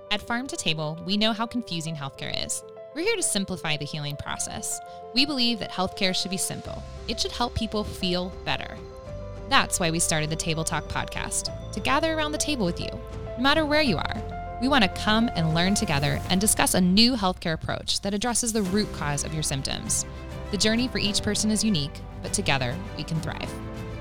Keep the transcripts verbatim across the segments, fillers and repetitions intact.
At Farm to Table, we know how confusing healthcare is. We're here to simplify the healing process. We believe that healthcare should be simple. It should help people feel better. That's why we started the Table Talk podcast, to gather around the table with you, no matter where you are. We want to come and learn together and discuss a new healthcare approach that addresses the root cause of your symptoms. The journey for each person is unique, but together we can thrive.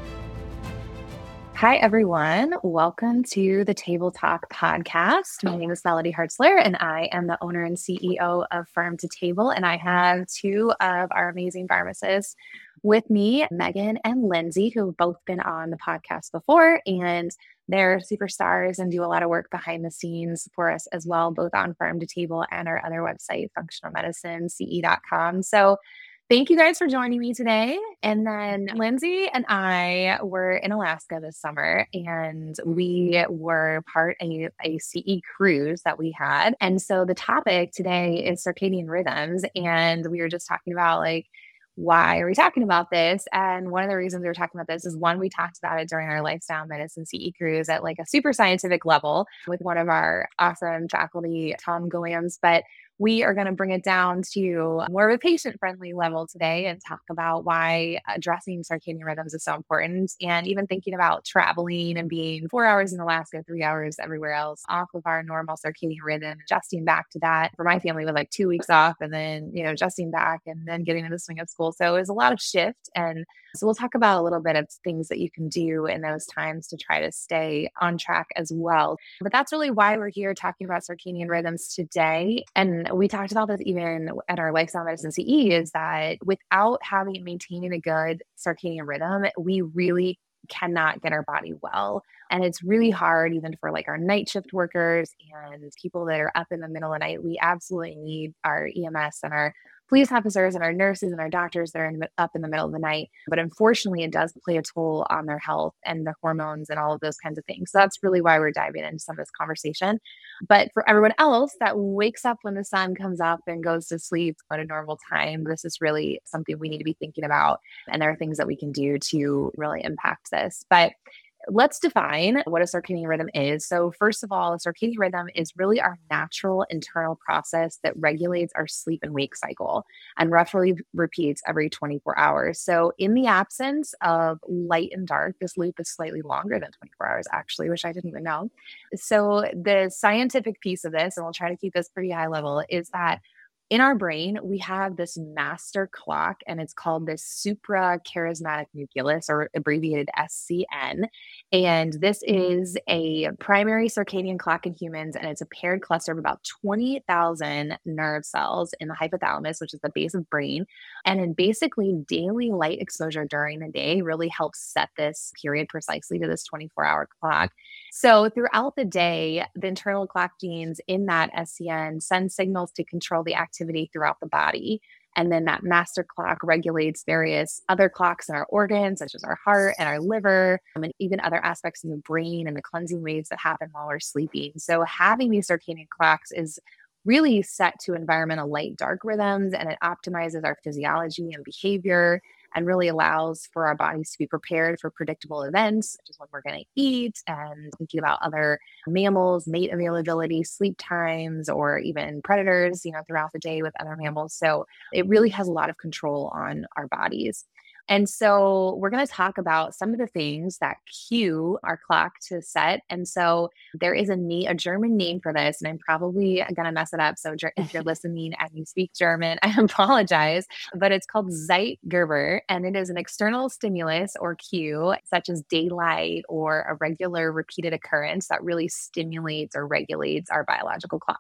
Hi, everyone. Welcome to the Table Talk podcast. My name is Melody Hartzler, and I am the owner and C E O of Farm to Table. And I have two of our amazing pharmacists with me, Megan and Lindsay, who have both been on the podcast before. And they're superstars and do a lot of work behind the scenes for us as well, both on Farm to Table and our other website, functional medicine c e dot com. So thank you guys for joining me today. And then Lindsay and I were in Alaska this summer, and we were part of a, a C E cruise that we had. And so the topic today is circadian rhythms. And we were just talking about like, why are we talking about this? And one of the reasons we were talking about this is one, we talked about it during our lifestyle medicine C E cruise at like a super scientific level with one of our awesome faculty, Tom Gilliams. But we are going to bring it down to more of a patient-friendly level today and talk about why addressing circadian rhythms is so important, and even thinking about traveling and being four hours in Alaska, three hours everywhere else off of our normal circadian rhythm, adjusting back to that. For my family, with like two weeks off and then, you know, adjusting back and then getting into the swing of school. So it was a lot of shift. And so we'll talk about a little bit of things that you can do in those times to try to stay on track as well. But that's really why we're here talking about circadian rhythms today. And we talked about this even at our lifestyle medicine C E, is that without having maintaining a good circadian rhythm, we really cannot get our body well. And it's really hard even for like our night shift workers and people that are up in the middle of the night. We absolutely need our E M S and our police officers and our nurses and our doctors that are in, up in the middle of the night. But unfortunately, it does play a toll on their health and their hormones and all of those kinds of things. So that's really why we're diving into some of this conversation. But for everyone else that wakes up when the sun comes up and goes to sleep at a normal time, this is really something we need to be thinking about. And there are things that we can do to really impact this. But let's define what a circadian rhythm is. So first of all, a circadian rhythm is really our natural internal process that regulates our sleep and wake cycle and roughly repeats every twenty-four hours. So in the absence of light and dark, this loop is slightly longer than twenty-four hours, actually, which I didn't even know. So the scientific piece of this, and we'll try to keep this pretty high level, is that in our brain, we have this master clock, and it's called the suprachiasmatic nucleus, or abbreviated S C N. And this is a primary circadian clock in humans, and it's a paired cluster of about twenty thousand nerve cells in the hypothalamus, which is the base of brain. And then basically daily light exposure during the day really helps set this period precisely to this twenty-four hour clock. So throughout the day, the internal clock genes in that S C N send signals to control the activity throughout the body. And then that master clock regulates various other clocks in our organs, such as our heart and our liver, um, and even other aspects of the brain and the cleansing waves that happen while we're sleeping. So having these circadian clocks is really set to environmental light-dark rhythms, and it optimizes our physiology and behavior and really allows for our bodies to be prepared for predictable events, such as when we're going to eat, and thinking about other mammals, mate availability, sleep times, or even predators, you know, throughout the day with other mammals. So it really has a lot of control on our bodies. And so we're going to talk about some of the things that cue our clock to set. And so there is a, na- a German name for this, and I'm probably going to mess it up. So ger- if you're listening and you speak German, I apologize, but it's called Zeitgeber, and it is an external stimulus or cue, such as daylight or a regular repeated occurrence that really stimulates or regulates our biological clock.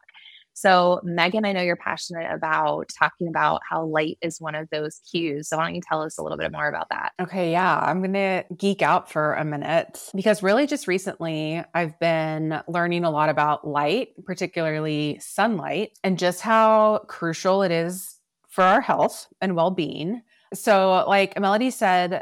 So Megan, I know you're passionate about talking about how light is one of those cues. So why don't you tell us a little bit more about that? Okay, yeah, I'm going to geek out for a minute, because really just recently I've been learning a lot about light, particularly sunlight, and just how crucial it is for our health and well-being. So like Melody said,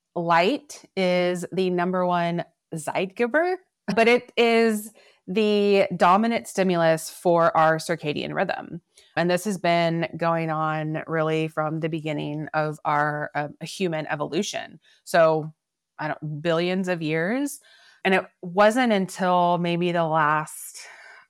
light is the number one Zeitgeber, but it is the dominant stimulus for our circadian rhythm. And this has been going on really from the beginning of our uh, human evolution. So I don't billions of years. And it wasn't until maybe the last,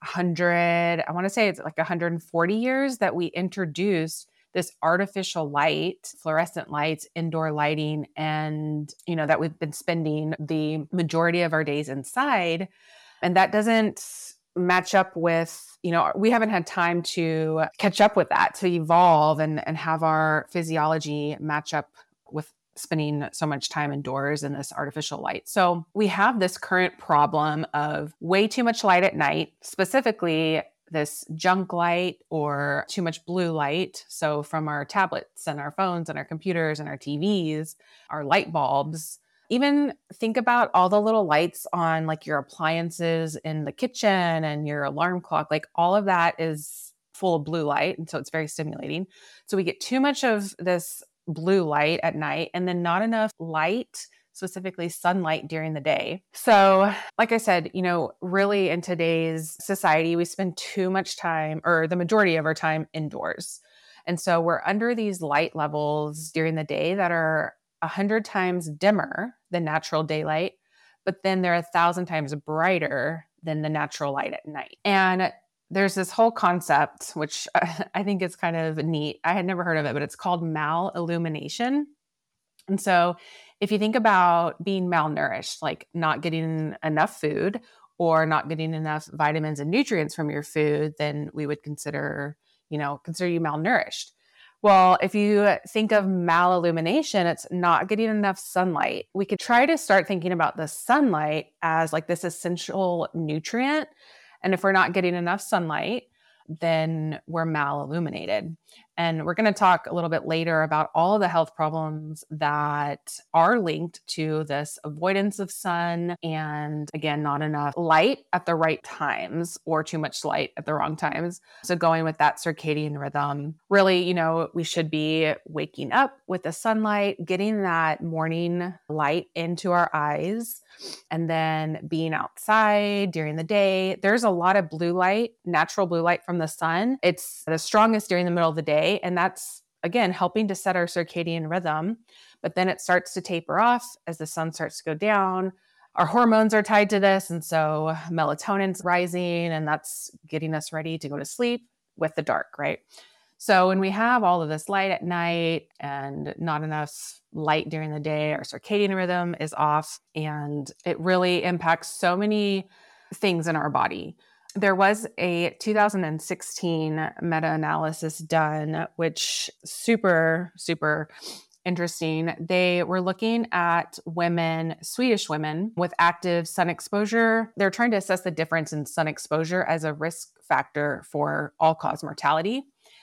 hundred, I want to say it's like one hundred forty years that we introduced this artificial light, fluorescent lights, indoor lighting, and, you know, that we've been spending the majority of our days inside. And that doesn't match up with, you know, we haven't had time to catch up with that, to evolve and, and have our physiology match up with spending so much time indoors in this artificial light. So we have this current problem of way too much light at night, specifically this junk light or too much blue light. So from our tablets and our phones and our computers and our T Vs, our light bulbs. Even think about all the little lights on like your appliances in the kitchen and your alarm clock. Like all of that is full of blue light. And so it's very stimulating. So we get too much of this blue light at night and then not enough light, specifically sunlight during the day. So like I said, you know, really in today's society, we spend too much time, or the majority of our time, indoors. And so we're under these light levels during the day that are a hundred times dimmer than natural daylight, but then they're a thousand times brighter than the natural light at night. And there's this whole concept, which I think is kind of neat. I had never heard of it, but it's called malillumination. And so if you think about being malnourished, like not getting enough food or not getting enough vitamins and nutrients from your food, then we would consider, you know, consider you malnourished. Well, if you think of malillumination, it's not getting enough sunlight. We could try to start thinking about the sunlight as like this essential nutrient. And if we're not getting enough sunlight, then we're malilluminated. And we're going to talk a little bit later about all of the health problems that are linked to this avoidance of sun and, again, not enough light at the right times or too much light at the wrong times. So going with that circadian rhythm, really, you know, we should be waking up with the sunlight, getting that morning light into our eyes, and then being outside during the day. There's a lot of blue light, natural blue light from the sun. It's the strongest during the middle of the day. And that's, again, helping to set our circadian rhythm. But then it starts to taper off as the sun starts to go down. Our hormones are tied to this. And so melatonin's rising, and that's getting us ready to go to sleep with the dark, right? So when we have all of this light at night and not enough light during the day, our circadian rhythm is off, and it really impacts so many things in our body. There was a two thousand sixteen meta-analysis done, which super, super interesting. They were looking at women, Swedish women with active sun exposure. They're trying to assess the difference in sun exposure as a risk factor for all-cause mortality.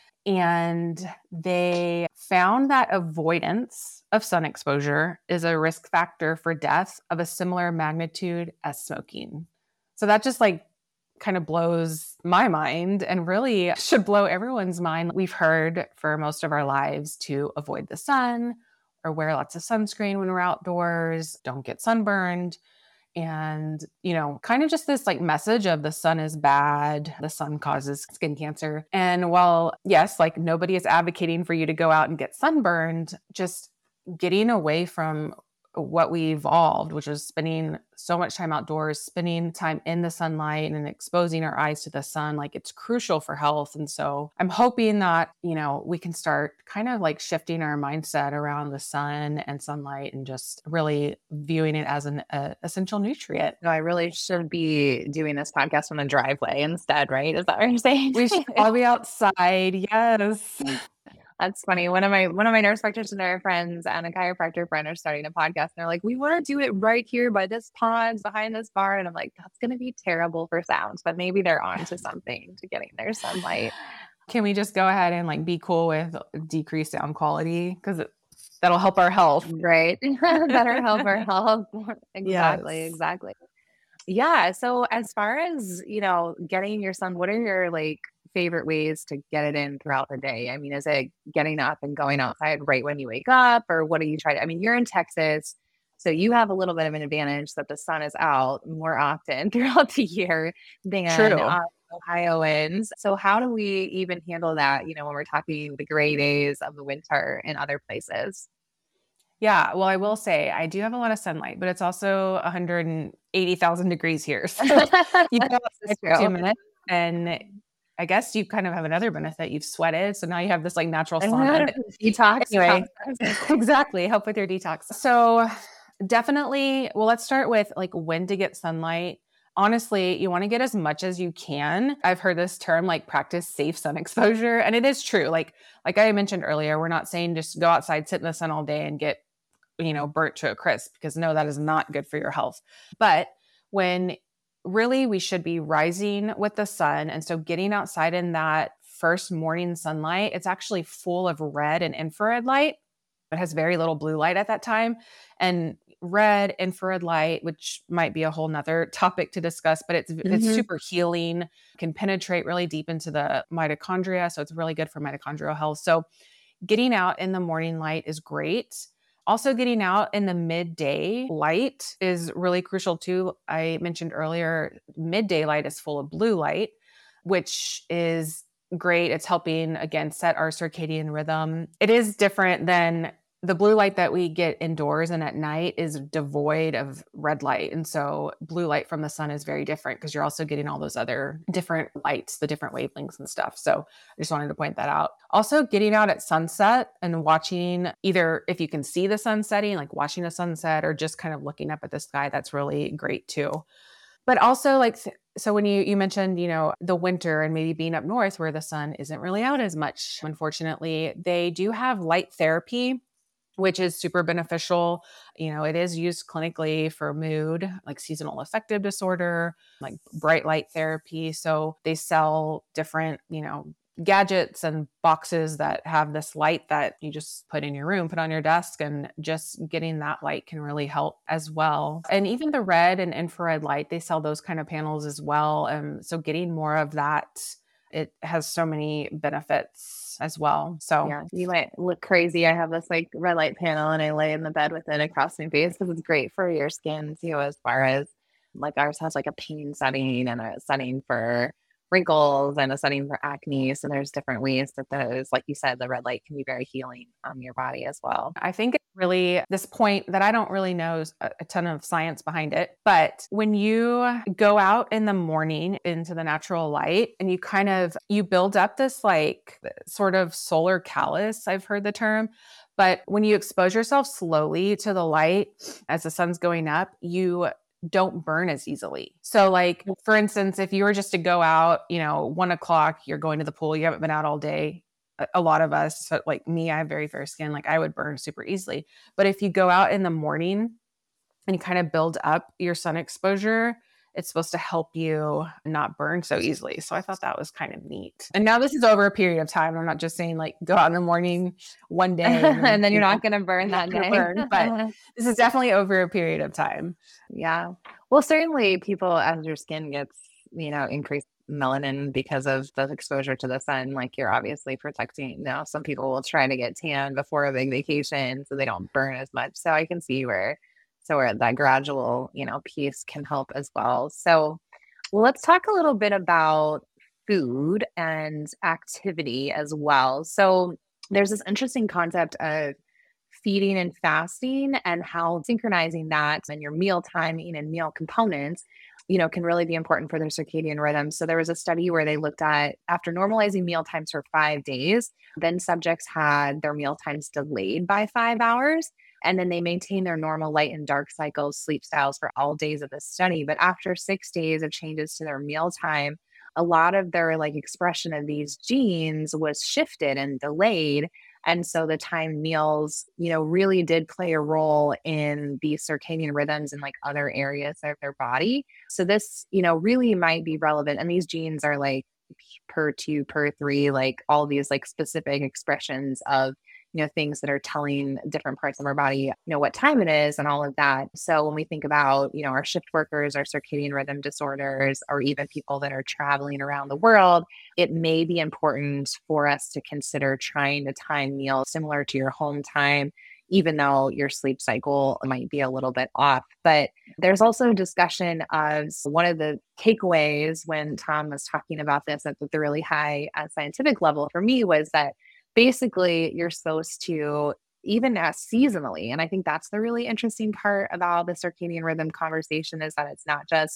And they found that avoidance of sun exposure is a risk factor for death of a similar magnitude as smoking. So that just like kind of blows my mind and really should blow everyone's mind. We've heard for most of our lives to avoid the sun or wear lots of sunscreen when we're outdoors, don't get sunburned. And, you know, kind of just this like message of the sun is bad, the sun causes skin cancer. And while, yes, like nobody is advocating for you to go out and get sunburned, just getting away from what we evolved, which was spending so much time outdoors, spending time in the sunlight and exposing our eyes to the sun, like it's crucial for health. And so I'm hoping that, you know, we can start kind of like shifting our mindset around the sun and sunlight and just really viewing it as an uh, essential nutrient. No, I really should be doing this podcast on a driveway instead, right? Is that what you're saying? We should all be outside. Yes. That's funny. One of my one of my nurse practitioner friends and a chiropractor friend are starting a podcast. And they're like, we want to do it right here by this pond behind this bar. And I'm like, that's going to be terrible for sound, but maybe they're on to something to getting their sunlight. Can we just go ahead and like be cool with decreased sound quality? Because that'll help our health. Right. Better help our health. Exactly. Yes. Exactly. Yeah. So as far as, you know, getting your sun, what are your like favorite ways to get it in throughout the day? I mean, is it getting up and going outside right when you wake up, or what do you try to, I mean, you're in Texas, so you have a little bit of an advantage that the sun is out more often throughout the year than uh, Ohioans. So how do we even handle that, you know, when we're talking the gray days of the winter in other places? Yeah, well, I will say I do have a lot of sunlight, but it's also one hundred eighty thousand degrees here. So you go outside for two minutes And I guess you kind of have another benefit. You've sweated. So now you have this like natural sauna. Detox. Anyway, exactly. Help with your detox. So definitely, well, let's start with like when to get sunlight. Honestly, you want to get as much as you can. I've heard this term like practice safe sun exposure. And it is true. Like, like I mentioned earlier, we're not saying just go outside, sit in the sun all day and get, you know, burnt to a crisp, because no, that is not good for your health. But when really we should be rising with the sun. And so getting outside in that first morning sunlight, it's actually full of red and infrared light. It has very little blue light at that time. And red infrared light, which might be a whole nother topic to discuss, but it's mm-hmm. it's super healing, can penetrate really deep into the mitochondria. So it's really good for mitochondrial health. So getting out in the morning light is great. Also, getting out in the midday light is really crucial too. I mentioned earlier, midday light is full of blue light, which is great. It's helping, again, set our circadian rhythm. It is different than the blue light that we get indoors and at night is devoid of red light. And so blue light from the sun is very different because you're also getting all those other different lights, the different wavelengths and stuff. So I just wanted to point that out. Also, getting out at sunset and watching, either if you can see the sun setting, like watching a sunset, or just kind of looking up at the sky, that's really great too. But also like, so when you, you mentioned, you know, the winter and maybe being up north where the sun isn't really out as much, unfortunately, they do have light therapy, which is super beneficial. You know, it is used clinically for mood, like seasonal affective disorder, like bright light therapy. So they sell different, you know, gadgets and boxes that have this light that you just put in your room, put on your desk, and just getting that light can really help as well. And even the red and infrared light, they sell those kind of panels as well. And so getting more of that, it has so many benefits as well. So yeah, you might look crazy. I have this like red light panel and I lay in the bed with it across my face because it's great for your skin too, as far as like ours has like a pain setting and a setting for wrinkles and a setting for acne. So there's different ways that those, like you said, the red light can be very healing on your body as well. I think it's really this point that I don't really know a, a ton of science behind it, but when you go out in the morning into the natural light and you kind of, you build up this like sort of solar callus, I've heard the term, but when you expose yourself slowly to the light as the sun's going up, you don't burn as easily. So like, for instance, if you were just to go out, you know, one o'clock, you're going to the pool, you haven't been out all day. A, a lot of us, so like me, I have very fair skin, like I would burn super easily. But if you go out in the morning and you kind of build up your sun exposure, it's supposed to help you not burn so easily. So I thought that was kind of neat. And now this is over a period of time. I'm not just saying like go out in the morning one day and then, and then you're not going to burn that day. Burn, but this is definitely over a period of time. Yeah. Well, certainly people, as your skin gets, you know, increased melanin because of the exposure to the sun, like you're obviously protecting. Now, some people will try to get tan before a big vacation so they don't burn as much. So I can see where So where that gradual, you know, piece can help as well. So well, let's talk a little bit about food and activity as well. So there's this interesting concept of feeding and fasting and how synchronizing that and your meal timing and meal components, you know, can really be important for their circadian rhythm. So there was a study where they looked at after normalizing meal times for five days, then subjects had their meal times delayed by five hours. And then they maintain their normal light and dark cycles, sleep styles for all days of the study. But after six days of changes to their meal time, a lot of their like expression of these genes was shifted and delayed. And so the time meals, you know, really did play a role in the circadian rhythms and like other areas of their body. So this, you know, really might be relevant. And these genes are like per two, per three, like all these like specific expressions of, you know, things that are telling different parts of our body, you know, what time it is and all of that. So when we think about, you know, our shift workers, our circadian rhythm disorders, or even people that are traveling around the world, it may be important for us to consider trying to time meals similar to your home time, even though your sleep cycle might be a little bit off. But there's also a discussion of one of the takeaways when Tom was talking about this at the really high uh, scientific level for me was that basically you're supposed to, even as seasonally, and I think that's the really interesting part about the circadian rhythm conversation is that it's not just,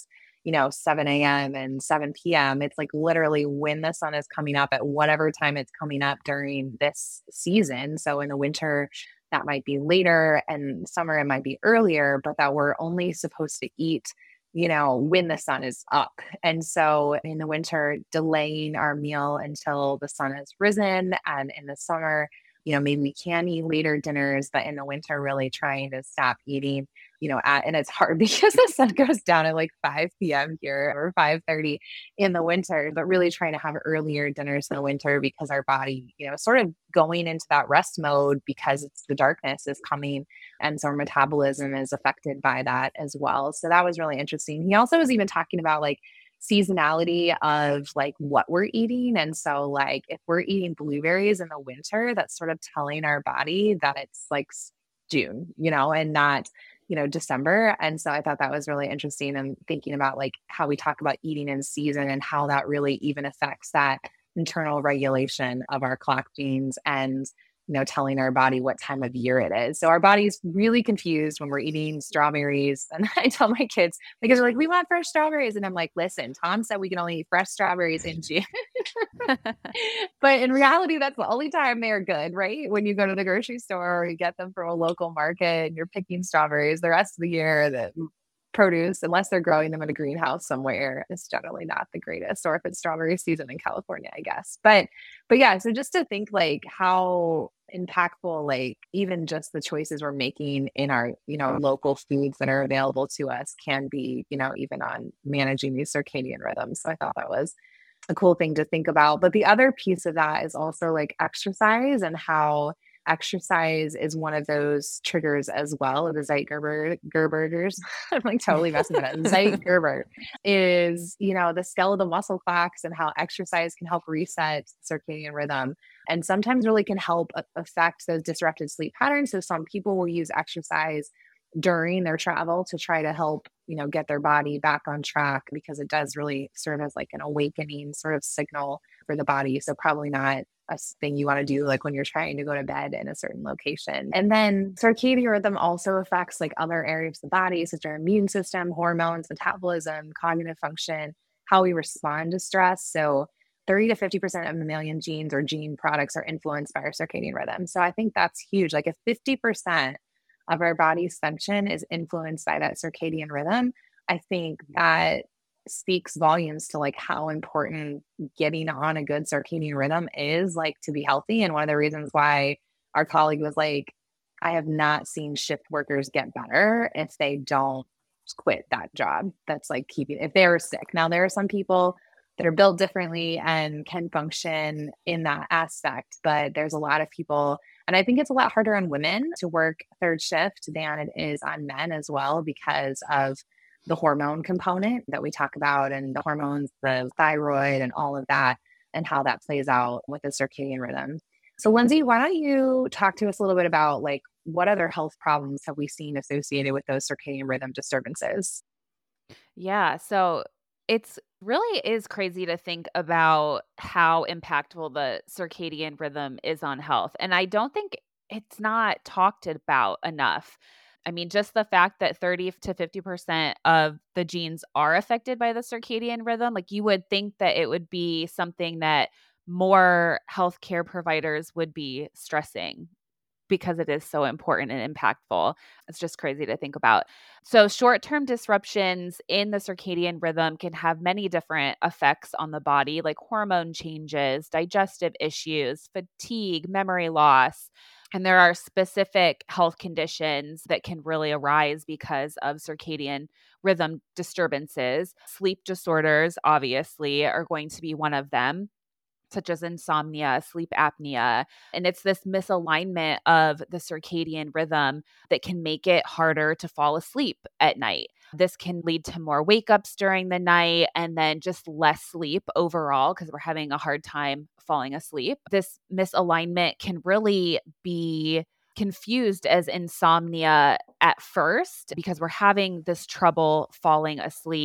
you know, seven a.m. and seven p.m. It's like literally when the sun is coming up at whatever time it's coming up during this season. So in the winter, that might be later, and summer, it might be earlier, but that we're only supposed to eat, you know, when the sun is up. And so in the winter, delaying our meal until the sun has risen. And in the summer, you know, maybe we can eat later dinners, but in the winter, really trying to stop eating, you know, at, and it's hard because the sun goes down at like five p.m. here or five thirty in the winter, but really trying to have earlier dinners in the winter because our body, you know, sort of going into that rest mode because it's the darkness is coming. And so our metabolism is affected by that as well. So that was really interesting. He also was even talking about like seasonality of like what we're eating. And so like if we're eating blueberries in the winter, that's sort of telling our body that it's like June, you know, and not, you know, December. And so I thought that was really interesting and thinking about like how we talk about eating in season and how that really even affects that internal regulation of our clock genes and, you know, telling our body what time of year it is. So our body's really confused when we're eating strawberries. And I tell my kids, because they're like, we want fresh strawberries. And I'm like, listen, Tom said we can only eat fresh strawberries in June. But in reality, that's the only time they're good, right? When you go to the grocery store or you get them from a local market and you're picking strawberries the rest of the year, the produce, unless they're growing them in a greenhouse somewhere, it's generally not the greatest, or if it's strawberry season in California, I guess. But, but yeah, so just to think like how impactful, like even just the choices we're making in our, you know, local foods that are available to us can be, you know, even on managing these circadian rhythms. So I thought that was a cool thing to think about. But the other piece of that is also like exercise and how exercise is one of those triggers as well. The Zeitgerbers, I'm like totally messing with it. Zeitgerber is, you know, the skeletal muscle clocks and how exercise can help reset circadian rhythm and sometimes really can help affect those disrupted sleep patterns. So some people will use exercise during their travel to try to help, you know, get their body back on track because it does really serve as like an awakening sort of signal for the body. So probably not a thing you want to do like when you're trying to go to bed in a certain location. And then circadian rhythm also affects like other areas of the body, such as our immune system, hormones, metabolism, cognitive function, how we respond to stress. So thirty to fifty percent of mammalian genes or gene products are influenced by our circadian rhythm. So I think that's huge. Like if fifty percent of our body's function is influenced by that circadian rhythm, I think that speaks volumes to like how important getting on a good circadian rhythm is like to be healthy. And one of the reasons why our colleague was like, I have not seen shift workers get better if they don't quit that job. That's like keeping, if they're sick. Now there are some people that are built differently and can function in that aspect, but there's a lot of people, and I think it's a lot harder on women to work third shift than it is on men as well because of the hormone component that we talk about and the hormones, the thyroid and all of that, and how that plays out with the circadian rhythm. So Lindsay, why don't you talk to us a little bit about like what other health problems have we seen associated with those circadian rhythm disturbances? Yeah, so it's really is crazy to think about how impactful the circadian rhythm is on health. And I don't think it's not talked about enough. I mean, just the fact that thirty to fifty percent of the genes are affected by the circadian rhythm, like you would think that it would be something that more healthcare providers would be stressing because it is so important and impactful. It's just crazy to think about. So short-term disruptions in the circadian rhythm can have many different effects on the body, like hormone changes, digestive issues, fatigue, memory loss. And there are specific health conditions that can really arise because of circadian rhythm disturbances. Sleep disorders, obviously, are going to be one of them, such as insomnia, sleep apnea. And it's this misalignment of the circadian rhythm that can make it harder to fall asleep at night. This can lead to more wake ups during the night and then just less sleep overall because we're having a hard time falling asleep. This misalignment can really be confused as insomnia at first because we're having this trouble falling asleep.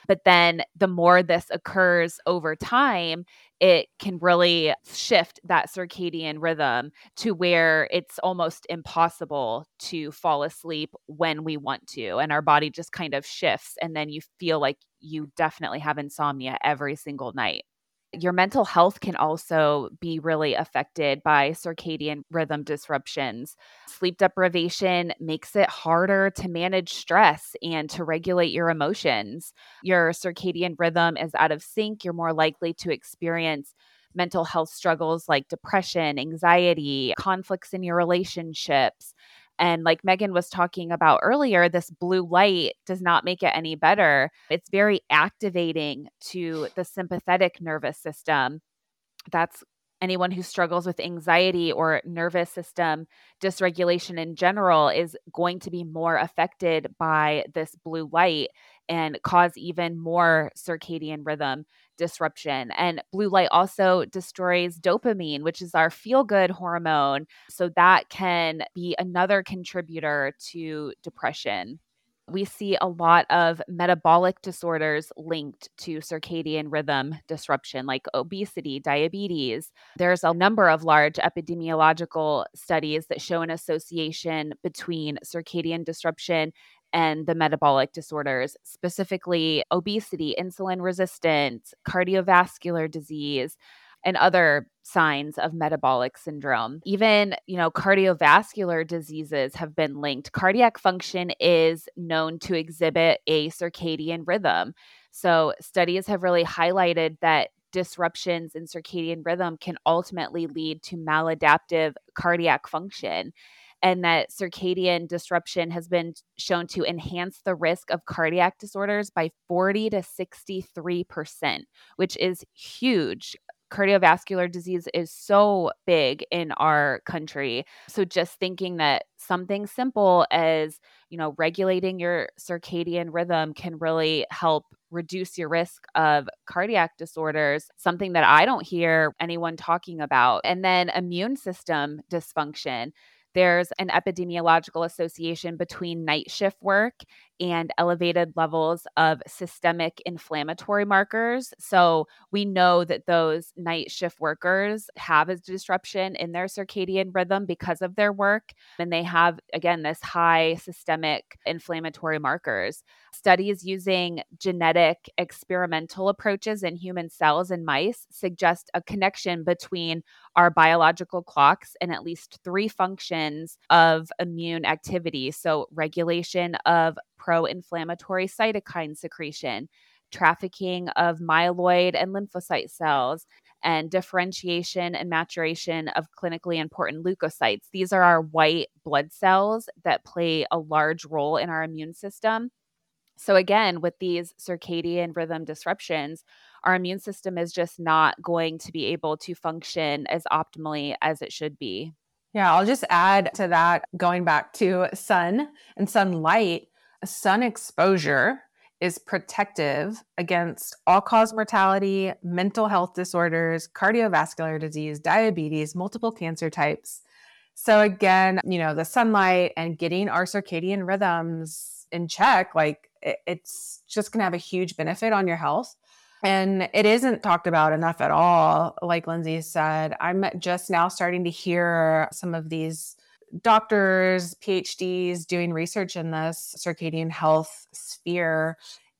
But then the more this occurs over time, it can really shift that circadian rhythm to where it's almost impossible to fall asleep when we want to. And our body just kind of shifts. And then you feel like you definitely have insomnia every single night. Your mental health can also be really affected by circadian rhythm disruptions. Sleep deprivation makes it harder to manage stress and to regulate your emotions. Your circadian rhythm is out of sync. You're more likely to experience mental health struggles like depression, anxiety, conflicts in your relationships. And like Megan was talking about earlier, this blue light does not make it any better. It's very activating to the sympathetic nervous system. That's anyone who struggles with anxiety or nervous system dysregulation in general is going to be more affected by this blue light and cause even more circadian rhythm disruption. And blue light also destroys dopamine, which is our feel-good hormone. So that can be another contributor to depression. We see a lot of metabolic disorders linked to circadian rhythm disruption, like obesity, diabetes. There's a number of large epidemiological studies that show an association between circadian disruption and the metabolic disorders, specifically obesity, insulin resistance, cardiovascular disease, and other signs of metabolic syndrome. Even, you know, cardiovascular diseases have been linked. Cardiac function is known to exhibit a circadian rhythm. So studies have really highlighted that disruptions in circadian rhythm can ultimately lead to maladaptive cardiac function, and that circadian disruption has been shown to enhance the risk of cardiac disorders by forty to sixty-three percent, which is huge. Cardiovascular disease is so big in our country. So just thinking that something simple as, you know, regulating your circadian rhythm can really help reduce your risk of cardiac disorders, something that I don't hear anyone talking about. And then immune system dysfunction. There's an epidemiological association between night shift work and elevated levels of systemic inflammatory markers. So we know that those night shift workers have a disruption in their circadian rhythm because of their work. And they have, again, this high systemic inflammatory markers. Studies using genetic experimental approaches in human cells and mice suggest a connection between our biological clocks and at least three functions of immune activity. So regulation of pro-inflammatory cytokine secretion, trafficking of myeloid and lymphocyte cells, and differentiation and maturation of clinically important leukocytes. These are our white blood cells that play a large role in our immune system. So again, with these circadian rhythm disruptions, our immune system is just not going to be able to function as optimally as it should be. Yeah, I'll just add to that, going back to sun and sunlight, sun exposure is protective against all-cause mortality, mental health disorders, cardiovascular disease, diabetes, multiple cancer types. So again, you know, the sunlight and getting our circadian rhythms in check, like it, it's just going to have a huge benefit on your health. And it isn't talked about enough at all. Like Lindsay said, I'm just now starting to hear some of these doctors, P H Ds doing research in this circadian health sphere.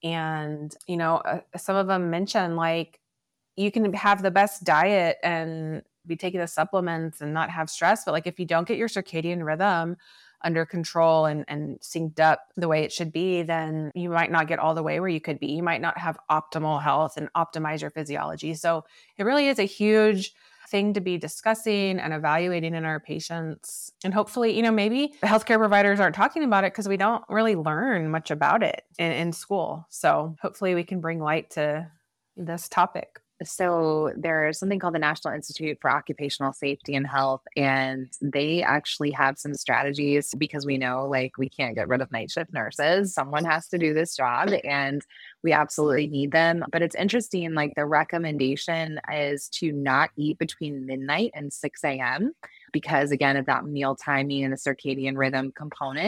And, you know, uh, some of them mention like you can have the best diet and be taking the supplements and not have stress. But like if you don't get your circadian rhythm under control and, and synced up the way it should be, then you might not get all the way where you could be. You might not have optimal health and optimize your physiology. So it really is a huge thing to be discussing and evaluating in our patients. And hopefully, you know, maybe the healthcare providers aren't talking about it because we don't really learn much about it in, in school. So hopefully we can bring light to this topic. So there's something called the National Institute for Occupational Safety and Health, and they actually have some strategies because we know like we can't get rid of night shift nurses. Someone has to do this job and we absolutely need them. But it's interesting, like the recommendation is to not eat between midnight and six a.m. because again of that meal timing and the circadian rhythm component.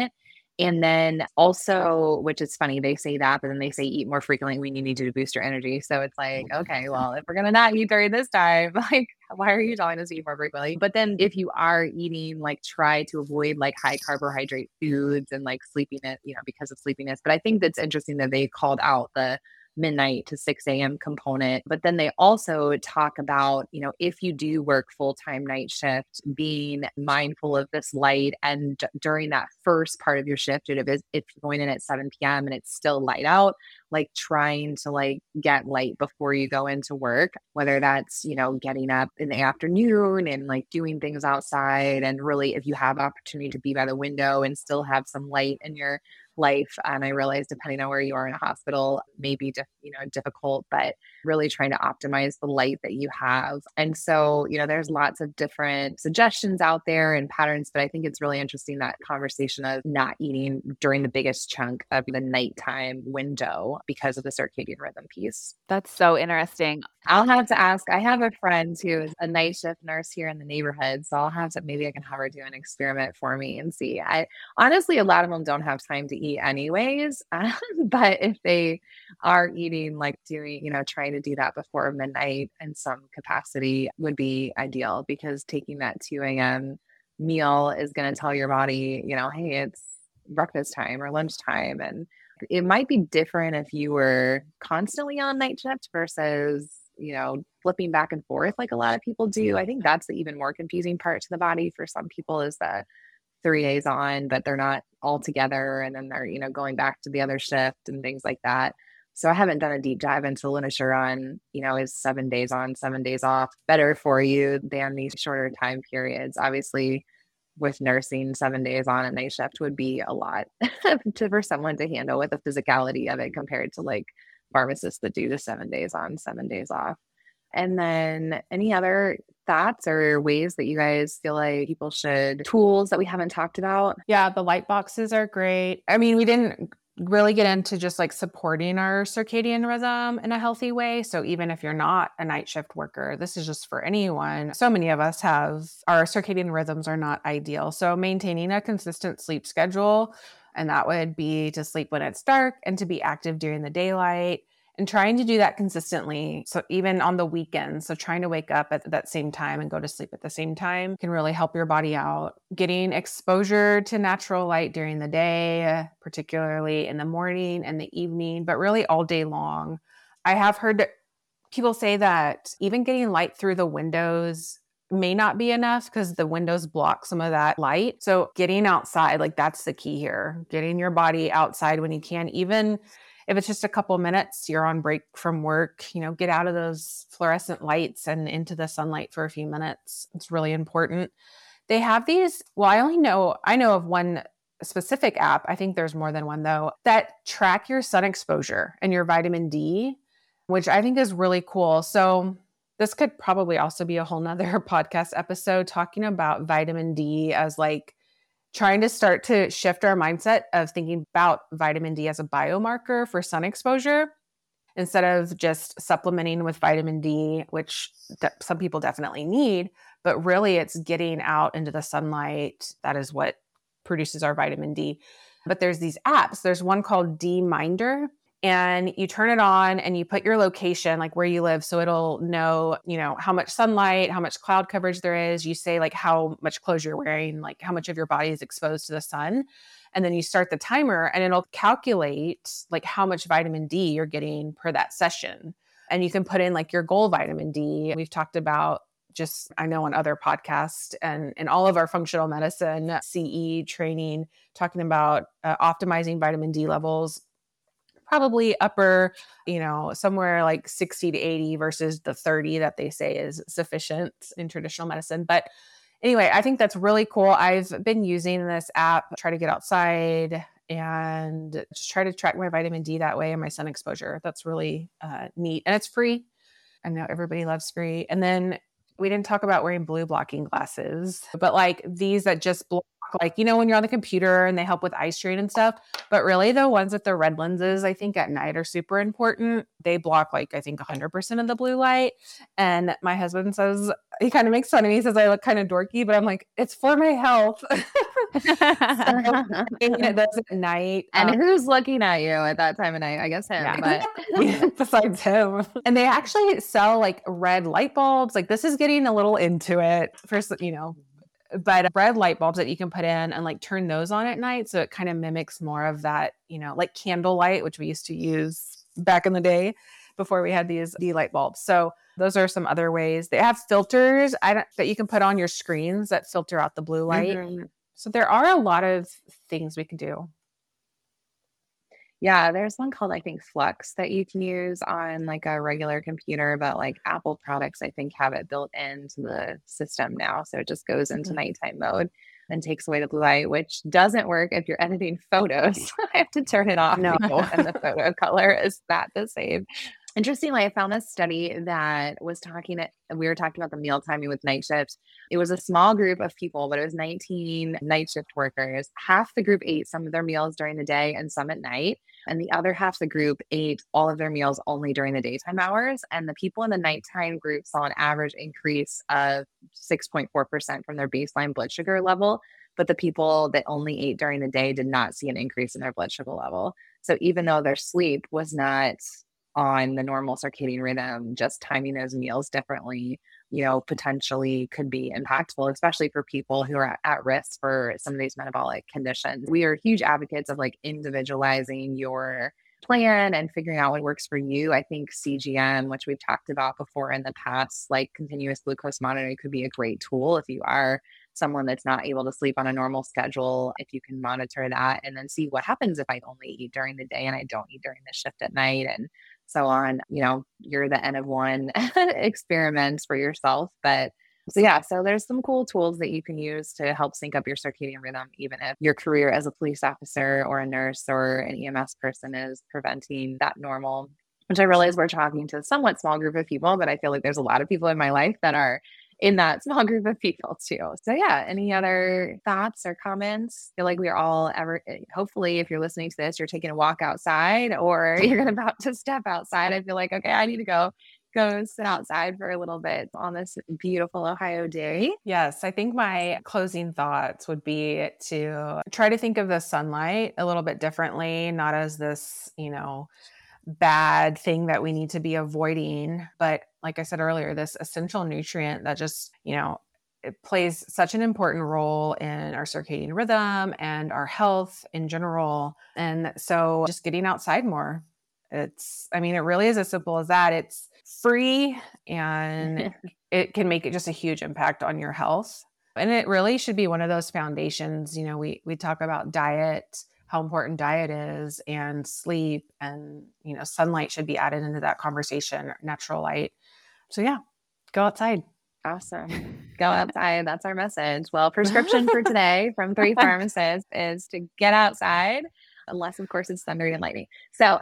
And then also, which is funny, they say that, but then they say eat more frequently when you need to boost your energy. So it's like, okay, well, if we're going to not eat during this time, like, why are you telling us to eat more frequently? But then if you are eating, like, try to avoid like high carbohydrate foods and like sleepiness, you know, because of sleepiness. But I think that's interesting that they called out the midnight to six a.m. component. But then they also talk about, you know, if you do work full-time night shift, being mindful of this light. And d- during that first part of your shift, if, it's, if you're going in at seven p.m. and it's still light out, like trying to like get light before you go into work, whether that's, you know, getting up in the afternoon and like doing things outside. And really, if you have opportunity to be by the window and still have some light in your life. And I realize depending on where you are in a hospital, may be dif- you know, difficult, but really trying to optimize the light that you have. And so, you know, there's lots of different suggestions out there and patterns, but I think it's really interesting that conversation of not eating during the biggest chunk of the nighttime window because of the circadian rhythm piece. That's so interesting. I'll have to ask. I have a friend who is a night shift nurse here in the neighborhood. So I'll have to, maybe I can have her do an experiment for me and see. I honestly, a lot of them don't have time to eat anyways. Um, but if they are eating, like doing, you know, trying to do that before midnight in some capacity would be ideal, because taking that two a.m. meal is going to tell your body, you know, hey, it's breakfast time or lunchtime. And it might be different if you were constantly on night shift versus, you know, flipping back and forth like a lot of people do. I think that's the even more confusing part to the body for some people, is the three days on, but they're not all together. And then they're, you know, going back to the other shift and things like that. So I haven't done a deep dive into literature on, you know, is seven days on, seven days off better for you than these shorter time periods? Obviously, with nursing, seven days on a night shift would be a lot to, for someone to handle with the physicality of it compared to like pharmacists that do the seven days on, seven days off. And then any other thoughts or ways that you guys feel like people should, tools that we haven't talked about? Yeah, the light boxes are great. I mean, we didn't really get into just like supporting our circadian rhythm in a healthy way. So even if you're not a night shift worker, this is just for anyone. So many of us have, our circadian rhythms are not ideal. So maintaining a consistent sleep schedule, and that would be to sleep when it's dark and to be active during the daylight, and trying to do that consistently. So even on the weekends, so trying to wake up at that same time and go to sleep at the same time can really help your body out. Getting exposure to natural light during the day, particularly in the morning and the evening, but really all day long. I have heard people say that even getting light through the windows may not be enough because the windows block some of that light. So getting outside, like that's the key here. Getting your body outside when you can, even if it's just a couple minutes, you're on break from work, you know, get out of those fluorescent lights and into the sunlight for a few minutes. It's really important. They have these, well, I only know, I know of one specific app. I think there's more than one though, that track your sun exposure and your vitamin D, which I think is really cool. So this could probably also be a whole nother podcast episode talking about vitamin D as like trying to start to shift our mindset of thinking about vitamin D as a biomarker for sun exposure instead of just supplementing with vitamin D, which de- some people definitely need, but really it's getting out into the sunlight. That is what produces our vitamin D. But there's these apps. There's one called D-Minder, and you turn it on and you put your location, like where you live. So it'll know, you know, how much sunlight, how much cloud coverage there is. You say like how much clothes you're wearing, like how much of your body is exposed to the sun. And then you start the timer and it'll calculate like how much vitamin D you're getting per that session. And you can put in like your goal vitamin D. We've talked about just, I know on other podcasts and in all of our functional medicine C E training, talking about uh, optimizing vitamin D levels, probably upper, you know, somewhere like sixty to eighty versus the thirty that they say is sufficient in traditional medicine. But anyway, I think that's really cool. I've been using this app, try to get outside and just try to track my vitamin D that way and my sun exposure. That's really uh, neat. And it's free. I know everybody loves free. And then we didn't talk about wearing blue blocking glasses, but like these that just block like, you know, when you're on the computer and they help with eye strain and stuff. But really the ones with the red lenses, I think at night are super important. They block like, I think one hundred percent of the blue light. And my husband says, he kind of makes fun of me. He says I look kind of dorky, but I'm like, it's for my health. So, it does at night. And um, who's looking at you at that time of night? I guess him, Yeah. but besides him. And they actually sell like red light bulbs. Like this is getting a little into it for, s- you know, but red light bulbs that you can put in and like turn those on at night. So it kind of mimics more of that, you know, like candlelight, which we used to use back in the day before we had these D light bulbs. So those are some other ways. They have filters I don't, that you can put on your screens that filter out the blue light. Mhm. So there are a lot of things we can do. Yeah, there's one called, I think, Flux that you can use on like a regular computer, but like Apple products, I think, have it built into the system now. So it just goes into Mhm. nighttime mode and takes away the blue light, which doesn't work if you're editing photos. I have to turn it off No. because- and the photo color is that to save. Interestingly, I found this study that was talking, we were talking about the meal timing with night shifts. It was a small group of people, but it was nineteen night shift workers. Half the group ate some of their meals during the day and some at night. And the other half of the group ate all of their meals only during the daytime hours. And the people in the nighttime group saw an average increase of six point four percent from their baseline blood sugar level. But the people that only ate during the day did not see an increase in their blood sugar level. So even though their sleep was not on the normal circadian rhythm, just timing those meals differently, you know, potentially could be impactful, especially for people who are at, at risk for some of these metabolic conditions. We are huge advocates of like individualizing your plan and figuring out what works for you. I think C G M, which we've talked about before in the past, like continuous glucose monitoring could be a great tool if you are someone that's not able to sleep on a normal schedule. If you can monitor that and then see what happens if I only eat during the day and I don't eat during the shift at night and so on, you know, you're the N of one experiments for yourself. But so, yeah, so there's some cool tools that you can use to help sync up your circadian rhythm, even if your career as a police officer or a nurse or an E M S person is preventing that normal, which I realize we're talking to a somewhat small group of people, but I feel like there's a lot of people in my life that are in that small group of people too. So yeah, any other thoughts or comments? I feel like we're all ever, hopefully if you're listening to this, you're taking a walk outside or you're about to step outside. I feel like, okay, I need to go, go sit outside for a little bit on this beautiful Ohio day. Yes, I think my closing thoughts would be to try to think of the sunlight a little bit differently, not as this, you know, bad thing that we need to be avoiding. But like I said earlier, this essential nutrient that just, you know, it plays such an important role in our circadian rhythm and our health in general. And so just getting outside more. It's, I mean, it really is as simple as that. It's free and it can make it just a huge impact on your health. And it really should be one of those foundations. You know, we, we talk about diet, how important diet is, and sleep, and, you know, sunlight should be added into that conversation, natural light. So yeah, go outside. Awesome. Go outside. That's our message. Well, prescription for today from three pharmacists is to get outside, unless of course it's thundering and lightning. So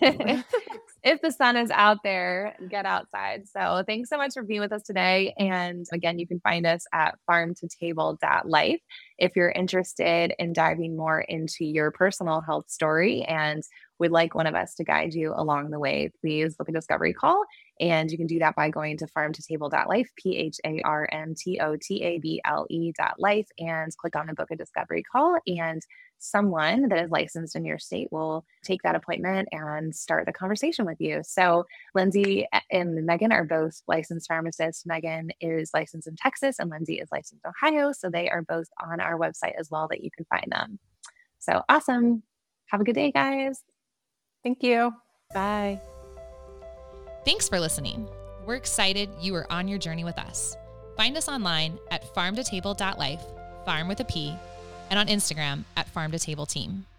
if the sun is out there, get outside. So thanks so much for being with us today. And again, you can find us at farm to table dot life. If you're interested in diving more into your personal health story and would like one of us to guide you along the way, please book a discovery call. And you can do that by going to farm to table dot life, P H A R M T O T A B L E dot life, and click on the book a discovery call. And someone that is licensed in your state will take that appointment and start the conversation with you. So Lindsay and Megan are both licensed pharmacists. Megan is licensed in Texas and Lindsay is licensed in Ohio. So they are both on our website as well that you can find them. So awesome. Have a good day, guys. Thank you. Bye. Thanks for listening. We're excited you are on your journey with us. Find us online at farm to table dot life, farm with a P, and on Instagram at farm to table team.